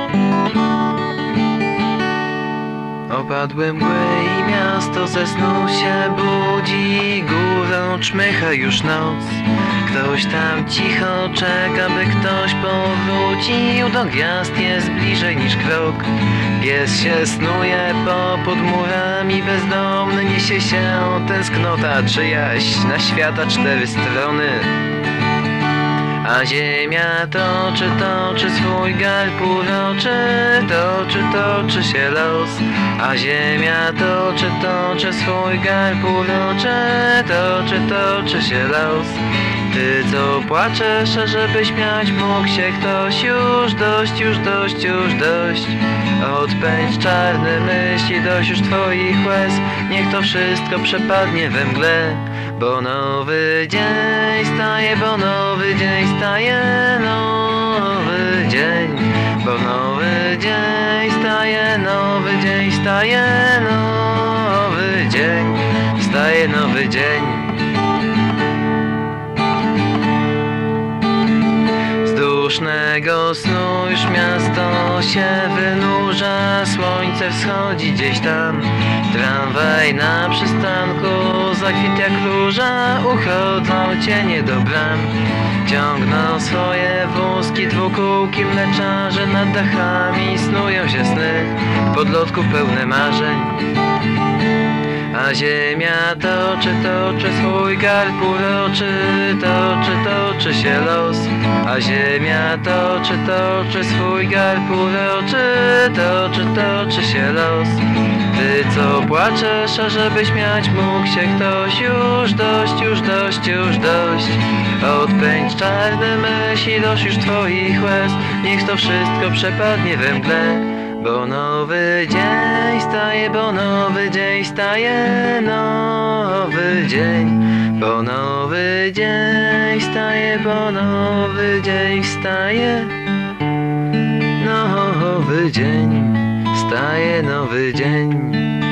Opadły mgły i miasto ze snu się budzi. Górą czmycha już noc. Ktoś tam cicho czeka, by ktoś powrócił. Do gwiazd jest bliżej niż krok. Pies się snuje pod murami, bezdomny niesie się tęsknota czyjaś na świata 4 strony. A ziemia toczy swój garb uroczy, toczy się los. A ziemia toczy swój garb uroczy, toczy się los. Ty co płaczesz, żeby śmiać mógł się ktoś, już dość. Odpędź czarne myśli, dość już twoich łez. Niech to wszystko przepadnie we mgle. Bo nowy dzień staje, bo nowy dzień staje, nowy dzień. Bo nowy dzień staje, nowy dzień staje, nowy dzień. Staje nowy dzień. Z dusznego snu już miasto się wynurza, słońce wschodzi gdzieś tam. Tramwaj na przystanku zakwit jak róża, uchodzą cienie do bram. Ciągną swoje wózki dwukółki mleczarze, nad dachami snują się sny podlotków pełne marzeń. A ziemia toczy swój garb uroczy, toczy się los. A ziemia toczy swój garb uroczy, toczy się los. Ty co płaczesz, ażeby śmiać mógł się ktoś, już dość. Odpędź czarne myśli, dość już twoich łez. Niech to wszystko przepadnie we mgle. Bo nowy dzień staje, bo nowy dzień staje, nowy dzień. Bo nowy dzień staje, bo nowy dzień staje, nowy dzień. Staje nowy dzień.